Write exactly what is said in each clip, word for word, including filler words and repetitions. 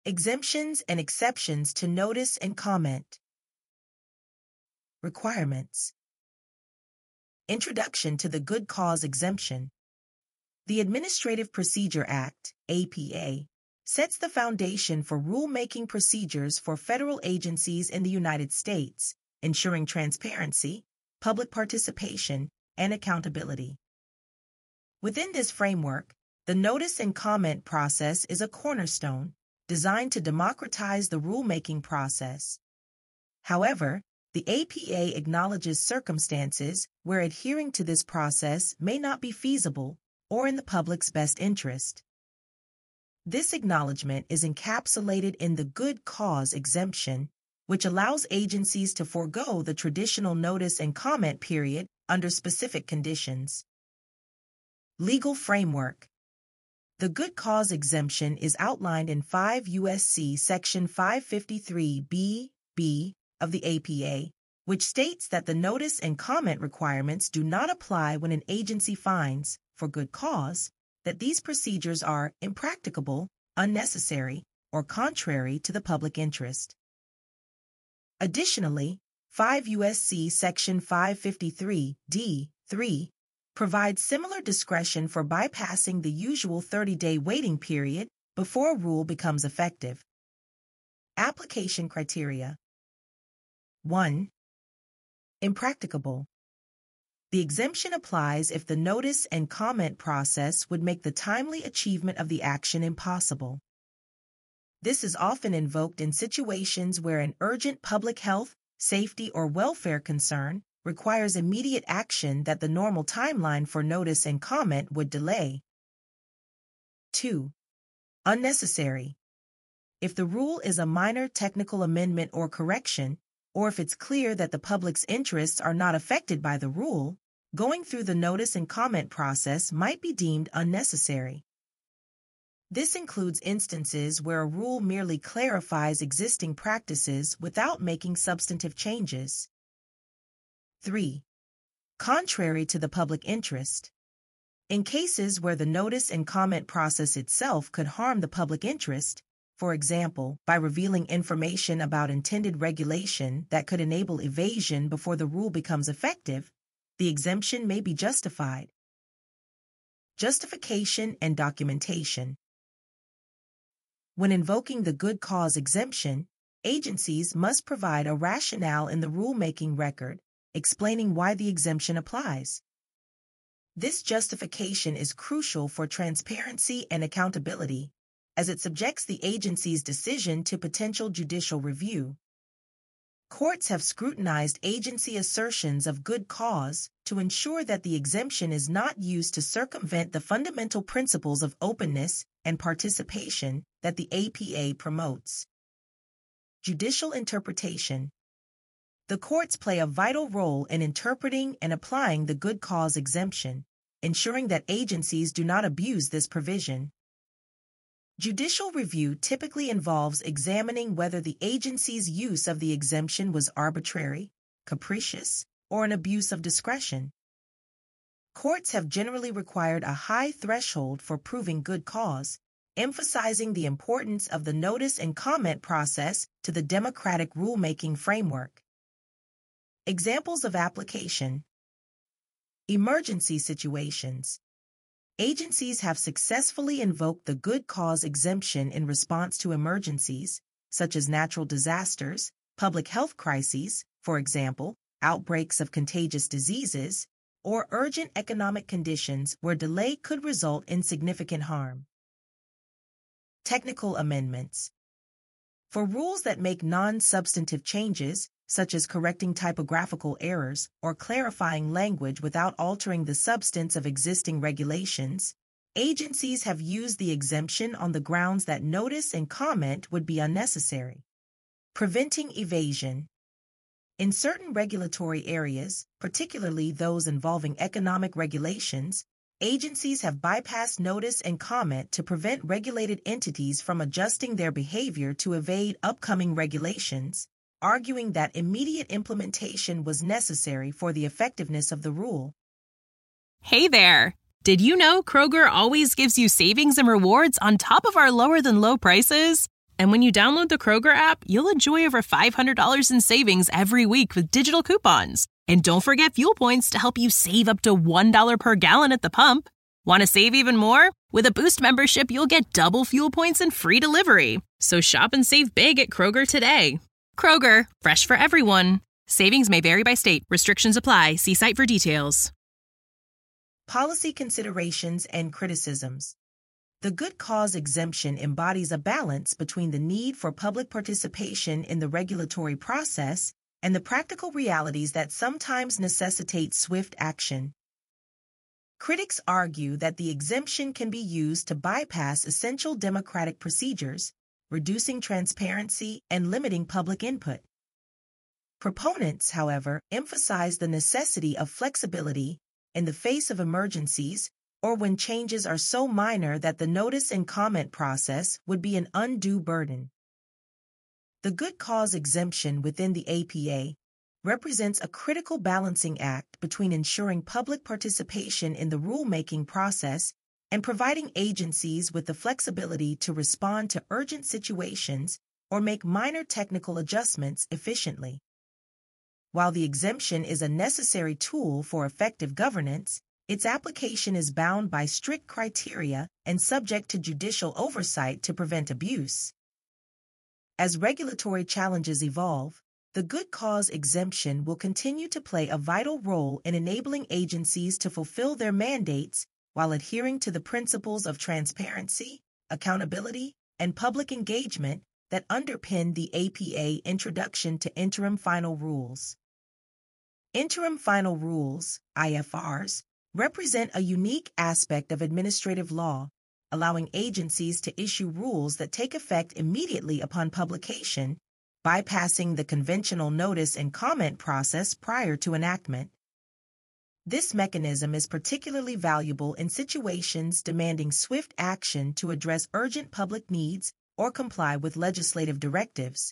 Exemptions and exceptions to notice and comment. Requirements. Introduction to the Good Cause Exemption. The Administrative Procedure Act, A P A, sets the foundation for rulemaking procedures for federal agencies in the United States, ensuring transparency, public participation, and accountability. Within this framework, the notice and comment process is a cornerstone designed to democratize the rulemaking process. However, the A P A acknowledges circumstances where adhering to this process may not be feasible or in the public's best interest. This acknowledgement is encapsulated in the Good Cause Exemption, which allows agencies to forego the traditional notice and comment period under specific conditions. Legal framework. The Good Cause Exemption is outlined in five U S C Section five fifty-three B B of the A P A, which states that the notice and comment requirements do not apply when an agency finds, for good cause, that these procedures are impracticable, unnecessary, or contrary to the public interest. Additionally, five U S C Section five fifty-three D three provides similar discretion for bypassing the usual thirty-day waiting period before a rule becomes effective. Application criteria. one. Impracticable. The exemption applies if the notice and comment process would make the timely achievement of the action impossible. This is often invoked in situations where an urgent public health, safety, or welfare concern requires immediate action that the normal timeline for notice and comment would delay. two. Unnecessary. If the rule is a minor technical amendment or correction, or if it's clear that the public's interests are not affected by the rule, going through the notice and comment process might be deemed unnecessary. This includes instances where a rule merely clarifies existing practices without making substantive changes. three. Contrary to the public interest. In cases where the notice and comment process itself could harm the public interest, for example, by revealing information about intended regulation that could enable evasion before the rule becomes effective, the exemption may be justified. Justification and documentation. When invoking the Good Cause Exemption, agencies must provide a rationale in the rulemaking record explaining why the exemption applies. This justification is crucial for transparency and accountability, as it subjects the agency's decision to potential judicial review. Courts have scrutinized agency assertions of good cause to ensure that the exemption is not used to circumvent the fundamental principles of openness and participation that the A P A promotes. Judicial interpretation. The courts play a vital role in interpreting and applying the Good Cause Exemption, ensuring that agencies do not abuse this provision. Judicial review typically involves examining whether the agency's use of the exemption was arbitrary, capricious, or an abuse of discretion. Courts have generally required a high threshold for proving good cause, emphasizing the importance of the notice and comment process to the democratic rulemaking framework. Examples of application. Emergency situations. Agencies have successfully invoked the Good Cause Exemption in response to emergencies, such as natural disasters, public health crises, for example, outbreaks of contagious diseases, or urgent economic conditions where delay could result in significant harm. Technical amendments. For rules that make non-substantive changes, such as correcting typographical errors or clarifying language without altering the substance of existing regulations, agencies have used the exemption on the grounds that notice and comment would be unnecessary. Preventing evasion. In certain regulatory areas, particularly those involving economic regulations, agencies have bypassed notice and comment to prevent regulated entities from adjusting their behavior to evade upcoming regulations, arguing that immediate implementation was necessary for the effectiveness of the rule. Hey there! Did you know Kroger always gives you savings and rewards on top of our lower-than-low prices? And when you download the Kroger app, you'll enjoy over five hundred dollars in savings every week with digital coupons. And don't forget fuel points to help you save up to one dollar per gallon at the pump. Want to save even more? With a Boost membership, you'll get double fuel points and free delivery. So shop and save big at Kroger today. Kroger, fresh for everyone. Savings may vary by state. Restrictions apply. See site for details. Policy considerations and criticisms. The good cause exemption embodies a balance between the need for public participation in the regulatory process and the practical realities that sometimes necessitate swift action. Critics argue that the exemption can be used to bypass essential democratic procedures, reducing transparency and limiting public input. Proponents, however, emphasize the necessity of flexibility in the face of emergencies or when changes are so minor that the notice and comment process would be an undue burden. The good cause exemption within the A P A represents a critical balancing act between ensuring public participation in the rulemaking process and providing agencies with the flexibility to respond to urgent situations or make minor technical adjustments efficiently. While the exemption is a necessary tool for effective governance, its application is bound by strict criteria and subject to judicial oversight to prevent abuse. As regulatory challenges evolve, the good cause exemption will continue to play a vital role in enabling agencies to fulfill their mandates while adhering to the principles of transparency, accountability, and public engagement that underpin the A P A Introduction to Interim Final Rules. Interim Final Rules, I F Rs, represent a unique aspect of administrative law, allowing agencies to issue rules that take effect immediately upon publication, bypassing the conventional notice and comment process prior to enactment. This mechanism is particularly valuable in situations demanding swift action to address urgent public needs or comply with legislative directives.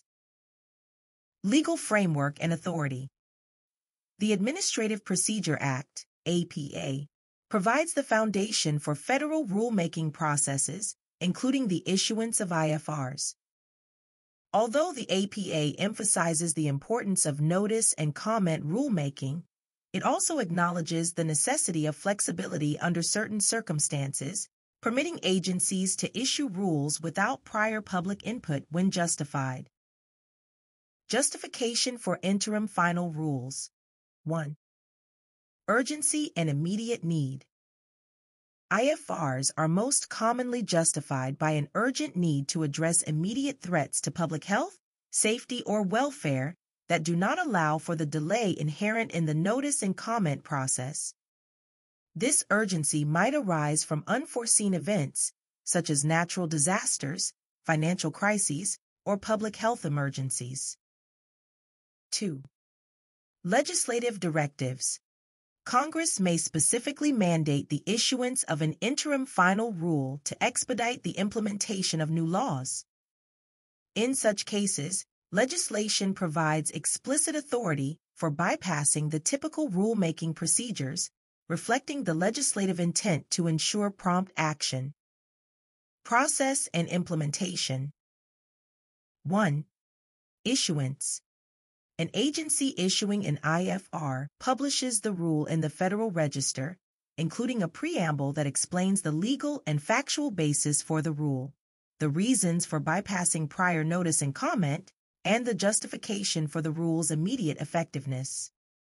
Legal framework and authority. The Administrative Procedure Act, A P A, provides the foundation for federal rulemaking processes, including the issuance of I F Rs. Although the A P A emphasizes the importance of notice and comment rulemaking, it also acknowledges the necessity of flexibility under certain circumstances, permitting agencies to issue rules without prior public input when justified. Justification for interim final rules. one. Urgency and immediate need. I F Rs are most commonly justified by an urgent need to address immediate threats to public health, safety, or welfare that do not allow for the delay inherent in the notice and comment process. This urgency might arise from unforeseen events, such as natural disasters, financial crises, or public health emergencies. two. Legislative directives. Congress may specifically mandate the issuance of an interim final rule to expedite the implementation of new laws. In such cases, legislation provides explicit authority for bypassing the typical rulemaking procedures, reflecting the legislative intent to ensure prompt action. Process and implementation. one. Issuance. An agency issuing an I F R publishes the rule in the Federal Register, including a preamble that explains the legal and factual basis for the rule, the reasons for bypassing prior notice and comment, and the justification for the rule's immediate effectiveness.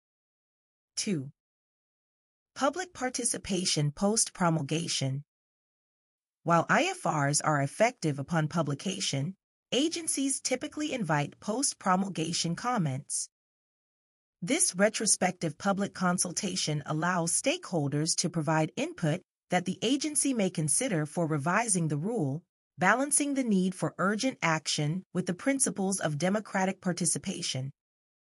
two. Public participation post-promulgation. While I F Rs are effective upon publication, agencies typically invite post-promulgation comments. This retrospective public consultation allows stakeholders to provide input that the agency may consider for revising the rule, balancing the need for urgent action with the principles of democratic participation.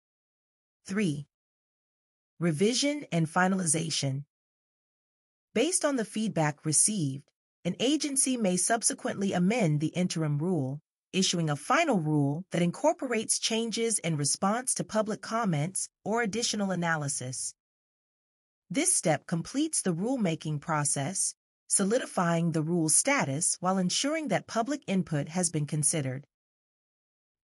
three. Revision and finalization. Based on the feedback received, an agency may subsequently amend the interim rule, issuing a final rule that incorporates changes in response to public comments or additional analysis. This step completes the rulemaking process, solidifying the rule's status while ensuring that public input has been considered.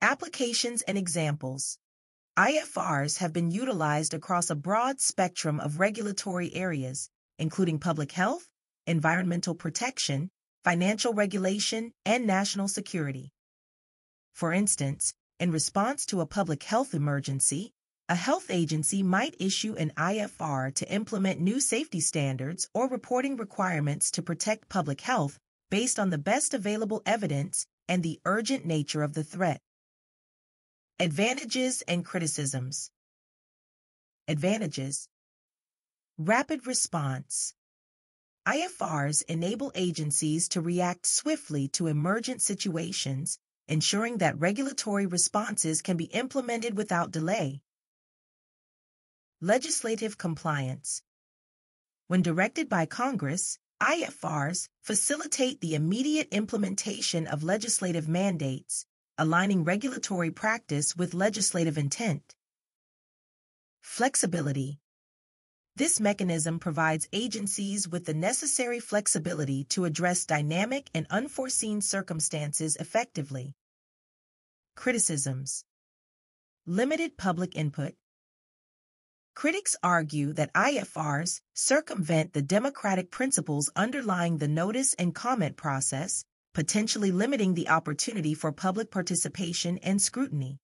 Applications and examples. I F Rs have been utilized across a broad spectrum of regulatory areas, including public health, environmental protection, financial regulation, and national security. For instance, in response to a public health emergency, a health agency might issue an I F R to implement new safety standards or reporting requirements to protect public health based on the best available evidence and the urgent nature of the threat. Advantages and criticisms. Advantages. Rapid response. I F Rs enable agencies to react swiftly to emergent situations, ensuring that regulatory responses can be implemented without delay. Legislative compliance. When directed by Congress, I F Rs facilitate the immediate implementation of legislative mandates, aligning regulatory practice with legislative intent. Flexibility. This mechanism provides agencies with the necessary flexibility to address dynamic and unforeseen circumstances effectively. Criticisms. Limited public input. Critics argue that I F Rs circumvent the democratic principles underlying the notice and comment process, potentially limiting the opportunity for public participation and scrutiny.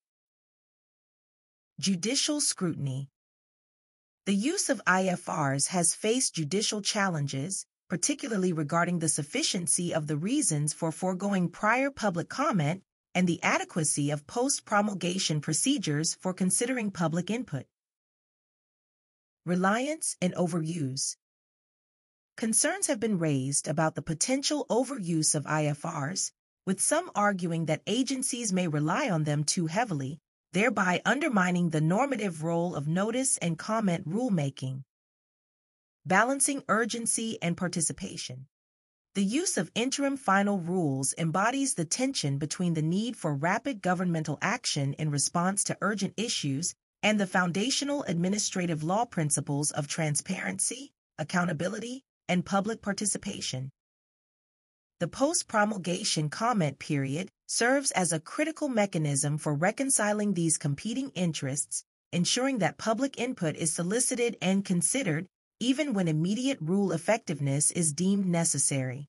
Judicial scrutiny. The use of I F Rs has faced judicial challenges, particularly regarding the sufficiency of the reasons for foregoing prior public comment and the adequacy of post-promulgation procedures for considering public input. Reliance and overuse. Concerns have been raised about the potential overuse of I F Rs, with some arguing that agencies may rely on them too heavily, thereby undermining the normative role of notice and comment rulemaking. Balancing urgency and participation. The use of interim final rules embodies the tension between the need for rapid governmental action in response to urgent issues and the foundational administrative law principles of transparency, accountability, and public participation. The post-promulgation comment period serves as a critical mechanism for reconciling these competing interests, ensuring that public input is solicited and considered even when immediate rule effectiveness is deemed necessary.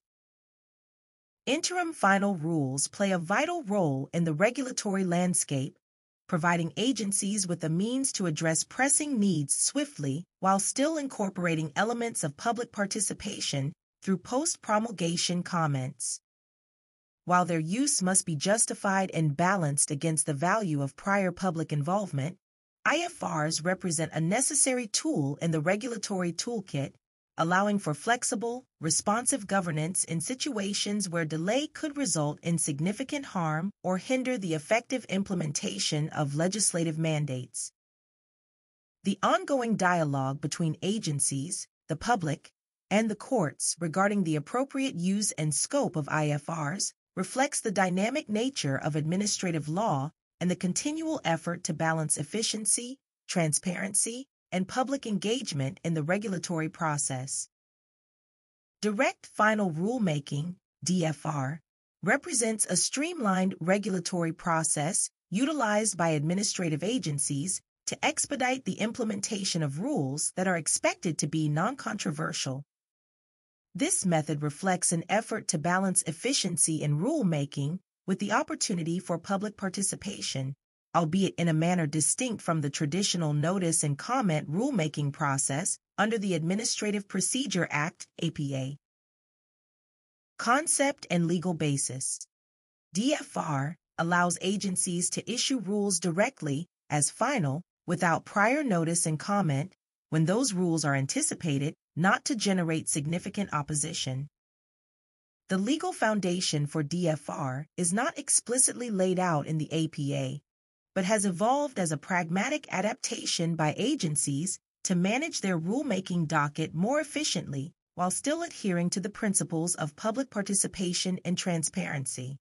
Interim final rules play a vital role in the regulatory landscape, providing agencies with a means to address pressing needs swiftly while still incorporating elements of public participation through post-promulgation comments. While their use must be justified and balanced against the value of prior public involvement, I F Rs represent a necessary tool in the regulatory toolkit, allowing for flexible, responsive governance in situations where delay could result in significant harm or hinder the effective implementation of legislative mandates. The ongoing dialogue between agencies, the public, and the courts regarding the appropriate use and scope of I F Rs reflects the dynamic nature of administrative law and the continual effort to balance efficiency, transparency, and public engagement in the regulatory process. Direct Final Rulemaking, D F R, represents a streamlined regulatory process utilized by administrative agencies to expedite the implementation of rules that are expected to be non-controversial. This method reflects an effort to balance efficiency in rulemaking with the opportunity for public participation, albeit in a manner distinct from the traditional notice and comment rulemaking process under the Administrative Procedure Act, A P A. Concept and legal basis. D F R allows agencies to issue rules directly as final without prior notice and comment when those rules are anticipated not to generate significant opposition. The legal foundation for D F R is not explicitly laid out in the A P A, but has evolved as a pragmatic adaptation by agencies to manage their rulemaking docket more efficiently while still adhering to the principles of public participation and transparency.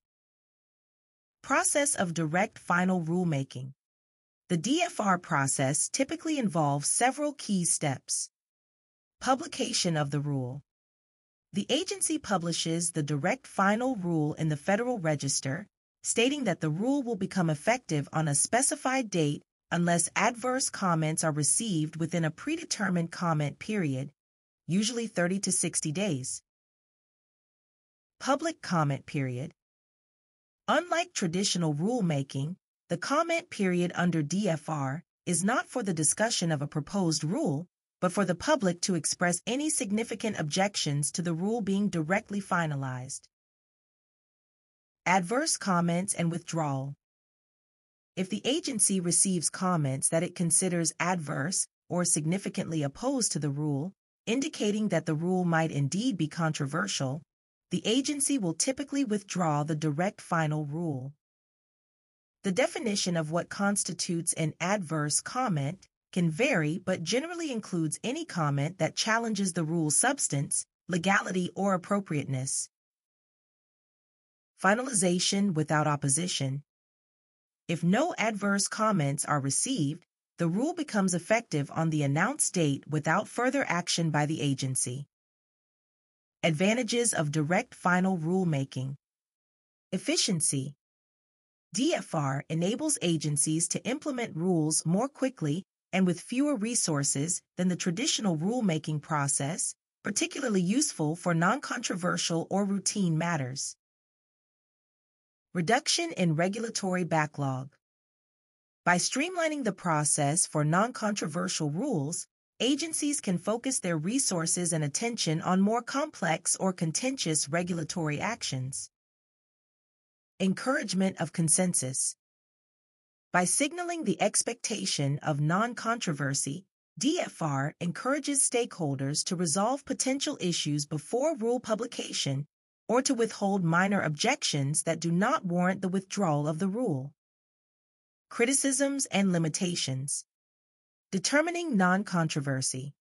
Process of direct final rulemaking. The D F R process typically involves several key steps. Publication of the rule. The agency publishes the direct final rule in the Federal Register, stating that the rule will become effective on a specified date unless adverse comments are received within a predetermined comment period, usually thirty to sixty days. Public comment period. Unlike traditional rulemaking, the comment period under D F R is not for the discussion of a proposed rule, but for the public to express any significant objections to the rule being directly finalized. Adverse comments and withdrawal. If the agency receives comments that it considers adverse or significantly opposed to the rule, indicating that the rule might indeed be controversial, the agency will typically withdraw the direct final rule. The definition of what constitutes an adverse comment can vary but generally includes any comment that challenges the rule's substance, legality, or appropriateness. Finalization without opposition. If no adverse comments are received, the rule becomes effective on the announced date without further action by the agency. Advantages of direct final rulemaking. Efficiency. D F R enables agencies to implement rules more quickly and with fewer resources than the traditional rulemaking process, particularly useful for non-controversial or routine matters. Reduction in regulatory backlog. By streamlining the process for non-controversial rules, agencies can focus their resources and attention on more complex or contentious regulatory actions. Encouragement of consensus. By signaling the expectation of non-controversy, D F R encourages stakeholders to resolve potential issues before rule publication or to withhold minor objections that do not warrant the withdrawal of the rule. Criticisms and limitations. Determining non-controversy.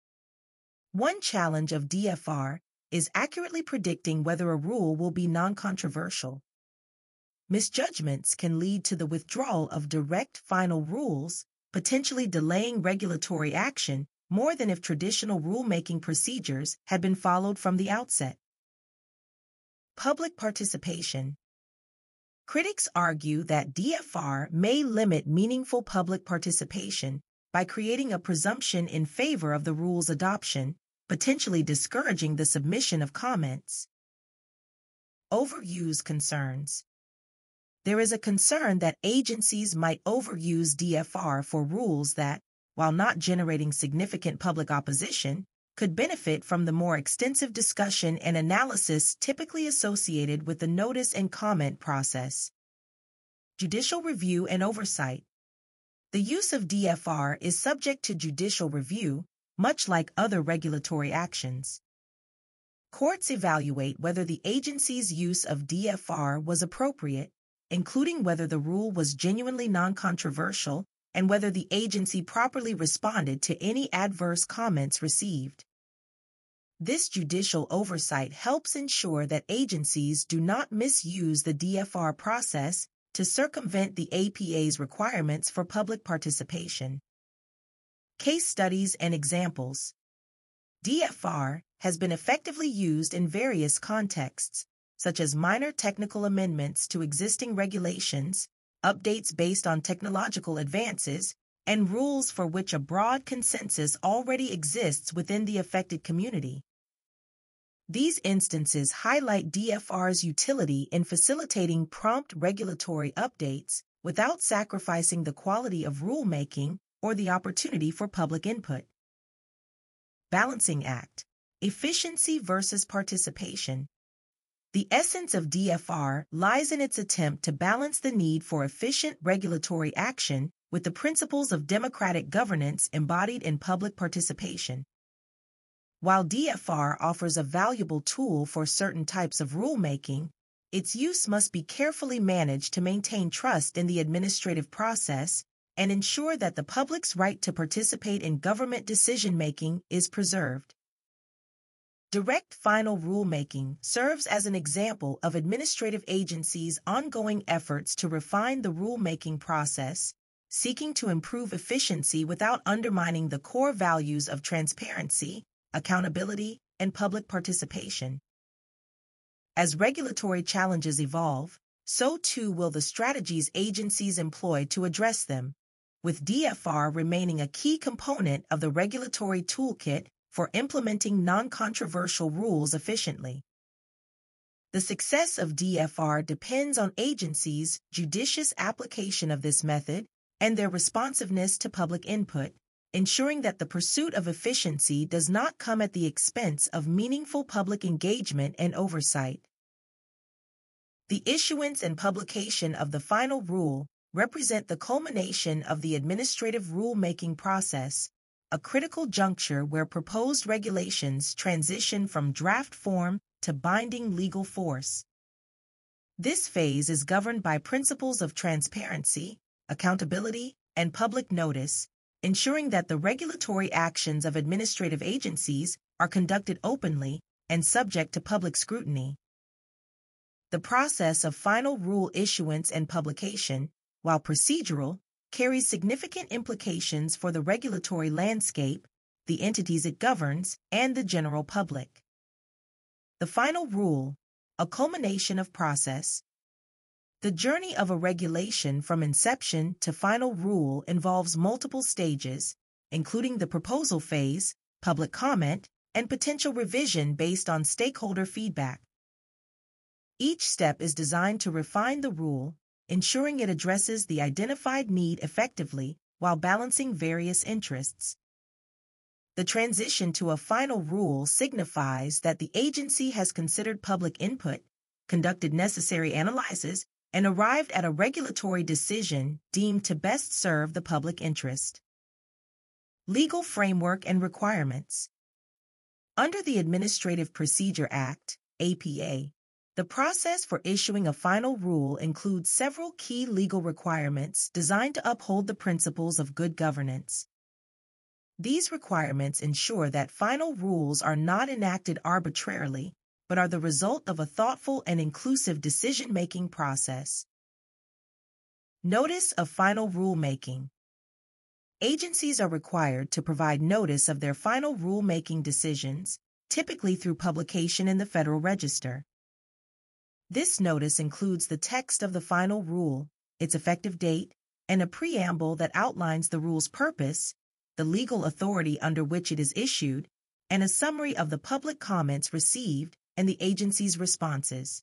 One challenge of D F R is accurately predicting whether a rule will be non-controversial. Misjudgments can lead to the withdrawal of direct final rules, potentially delaying regulatory action more than if traditional rulemaking procedures had been followed from the outset. Public participation. Critics argue that D F R may limit meaningful public participation by creating a presumption in favor of the rule's adoption, potentially discouraging the submission of comments. Overuse concerns. There is a concern that agencies might overuse D F R for rules that, while not generating significant public opposition, could benefit from the more extensive discussion and analysis typically associated with the notice and comment process. Judicial review and oversight. The use of D F R is subject to judicial review, much like other regulatory actions. Courts evaluate whether the agency's use of D F R was appropriate, including whether the rule was genuinely non-controversial and whether the agency properly responded to any adverse comments received. This judicial oversight helps ensure that agencies do not misuse the D F R process to circumvent the A P A's requirements for public participation. Case studies and examples. D F R has been effectively used in various contexts, such as minor technical amendments to existing regulations, updates based on technological advances, and rules for which a broad consensus already exists within the affected community. These instances highlight D F R's utility in facilitating prompt regulatory updates without sacrificing the quality of rulemaking or the opportunity for public input. Balancing act: efficiency versus participation. The essence of D F R lies in its attempt to balance the need for efficient regulatory action with the principles of democratic governance embodied in public participation. While D F R offers a valuable tool for certain types of rulemaking, its use must be carefully managed to maintain trust in the administrative process and ensure that the public's right to participate in government decision-making is preserved. Direct final rulemaking serves as an example of administrative agencies' ongoing efforts to refine the rulemaking process, seeking to improve efficiency without undermining the core values of transparency, accountability, and public participation. As regulatory challenges evolve, so too will the strategies agencies employ to address them, with D F R remaining a key component of the regulatory toolkit for implementing non-controversial rules efficiently. The success of D F R depends on agencies' judicious application of this method and their responsiveness to public input, ensuring that the pursuit of efficiency does not come at the expense of meaningful public engagement and oversight. The issuance and publication of the final rule represent the culmination of the administrative rulemaking process, a critical juncture where proposed regulations transition from draft form to binding legal force. This phase is governed by principles of transparency, accountability, and public notice, ensuring that the regulatory actions of administrative agencies are conducted openly and subject to public scrutiny. The process of final rule issuance and publication, while procedural, carries significant implications for the regulatory landscape, the entities it governs, and the general public. The final rule, a culmination of process. The journey of a regulation from inception to final rule involves multiple stages, including the proposal phase, public comment, and potential revision based on stakeholder feedback. Each step is designed to refine the rule, ensuring it addresses the identified need effectively while balancing various interests. The transition to a final rule signifies that the agency has considered public input, conducted necessary analyses, and arrived at a regulatory decision deemed to best serve the public interest. Legal framework and requirements. Under the Administrative Procedure Act, A P A, the process for issuing a final rule includes several key legal requirements designed to uphold the principles of good governance. These requirements ensure that final rules are not enacted arbitrarily, but are the result of a thoughtful and inclusive decision-making process. Notice of final rulemaking. Agencies are required to provide notice of their final rulemaking decisions, typically through publication in the Federal Register. This notice includes the text of the final rule, its effective date, and a preamble that outlines the rule's purpose, the legal authority under which it is issued, and a summary of the public comments received and the agency's responses.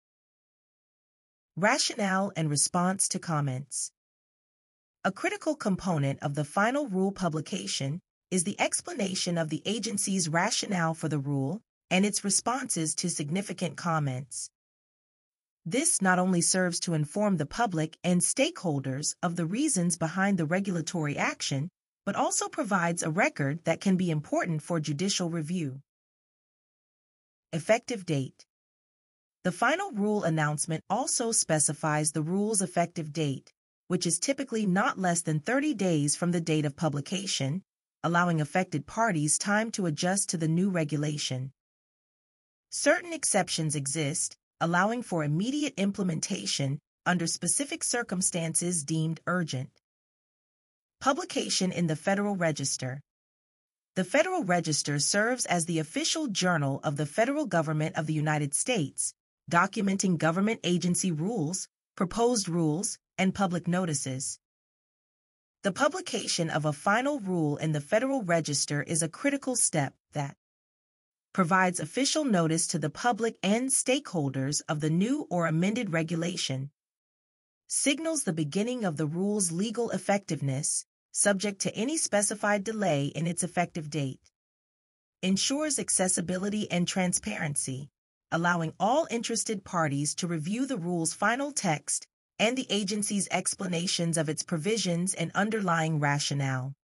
Rationale and response to comments. A critical component of the final rule publication is the explanation of the agency's rationale for the rule and its responses to significant comments. This not only serves to inform the public and stakeholders of the reasons behind the regulatory action, but also provides a record that can be important for judicial review. Effective date. The final rule announcement also specifies the rule's effective date, which is typically not less than thirty days from the date of publication, allowing affected parties time to adjust to the new regulation. Certain exceptions exist, allowing for immediate implementation under specific circumstances deemed urgent. Publication in the Federal Register. The Federal Register serves as the official journal of the federal government of the United States, documenting government agency rules, proposed rules, and public notices. The publication of a final rule in the Federal Register is a critical step that provides official notice to the public and stakeholders of the new or amended regulation, signals the beginning of the rule's legal effectiveness, subject to any specified delay in its effective date, ensures accessibility and transparency, allowing all interested parties to review the rule's final text and the agency's explanations of its provisions and underlying rationale.